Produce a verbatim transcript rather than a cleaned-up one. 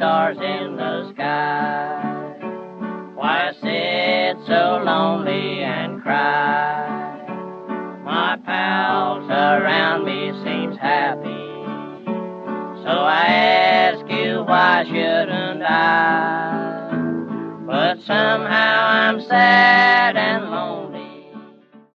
stars in the sky. Why I sit so lonely and cry. My pals around me seems happy, so I ask you, why shouldn't I? But somehow I'm sad and lonely.